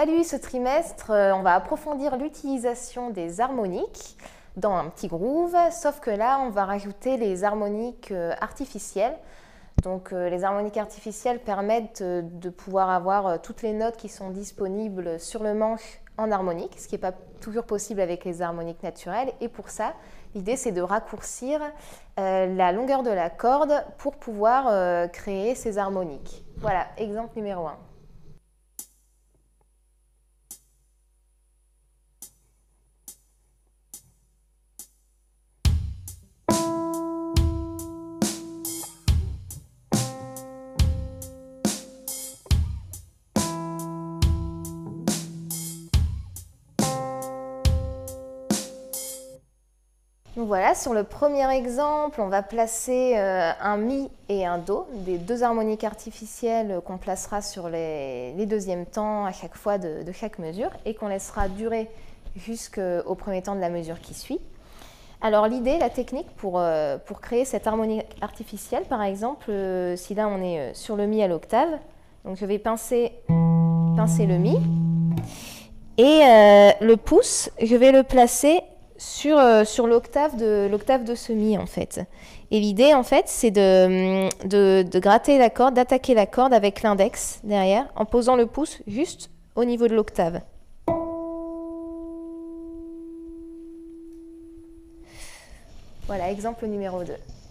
Salut, ce trimestre, on va approfondir l'utilisation des harmoniques dans un petit groove, sauf que là, on va rajouter les harmoniques artificielles. Donc les harmoniques artificielles permettent de pouvoir avoir toutes les notes qui sont disponibles sur le manche en harmonique, ce qui n'est pas toujours possible avec les harmoniques naturelles. Et pour ça, l'idée c'est de raccourcir la longueur de la corde pour pouvoir créer ces harmoniques. Voilà, exemple numéro 1. Donc voilà, sur le premier exemple, on va placer un Mi et un Do, des deux harmoniques artificielles qu'on placera sur les deuxièmes temps à chaque fois de chaque mesure et qu'on laissera durer jusqu'au premier temps de la mesure qui suit. Alors l'idée, la technique pour créer cette harmonique artificielle, par exemple, si là on est sur le Mi à l'octave, donc je vais pincer le Mi et le pouce, je vais le placer sur l'octave de ce Mi en fait. Et l'idée en fait c'est de gratter la corde, d'attaquer la corde avec l'index derrière en posant le pouce juste au niveau de l'octave. Voilà, exemple numéro 2.